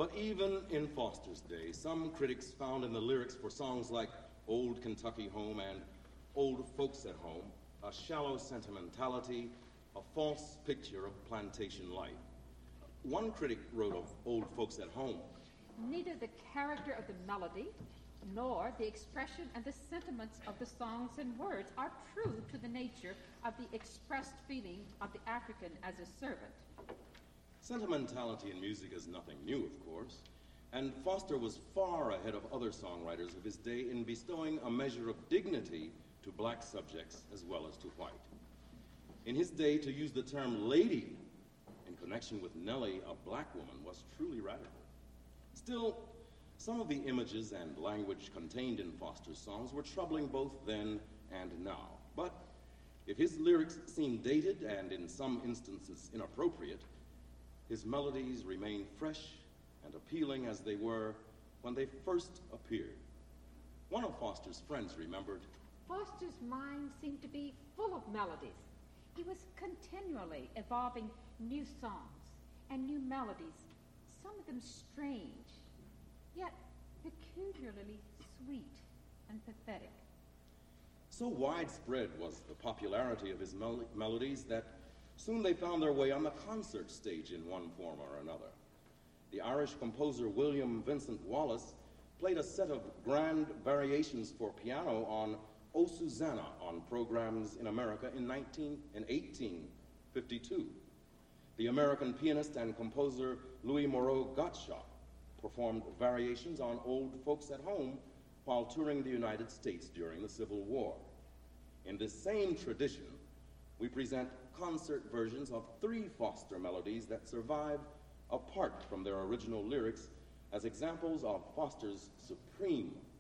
But even in Foster's day, some critics found in the lyrics for songs like Old Kentucky Home and Old Folks at Home a shallow sentimentality, a false picture of plantation life. One critic wrote of Old Folks at Home, "Neither the character of the melody nor the expression and the sentiments of the songs and words are true to the nature of the expressed feeling of the African as a servant." Sentimentality in music is nothing new, of course, and Foster was far ahead of other songwriters of his day in bestowing a measure of dignity to black subjects as well as to white. In his day, to use the term lady in connection with Nellie, a black woman, was truly radical. Still, some of the images and language contained in Foster's songs were troubling both then and now. But if his lyrics seem dated and in some instances inappropriate, his melodies remain fresh and appealing as they were when they first appeared. One of Foster's friends remembered, "Foster's mind seemed to be full of melodies. He was continually evolving new songs and new melodies, some of them strange, yet peculiarly sweet and pathetic." So widespread was the popularity of his melodies that soon they found their way on the concert stage in one form or another. The Irish composer William Vincent Wallace played a set of grand variations for piano on O Susanna on programs in America in 1852. The American pianist and composer Louis Moreau Gottschalk performed variations on Old Folks at Home while touring the United States during the Civil War. In this same tradition, we present concert versions of 3 Foster melodies that survive apart from their original lyrics as examples of Foster's supreme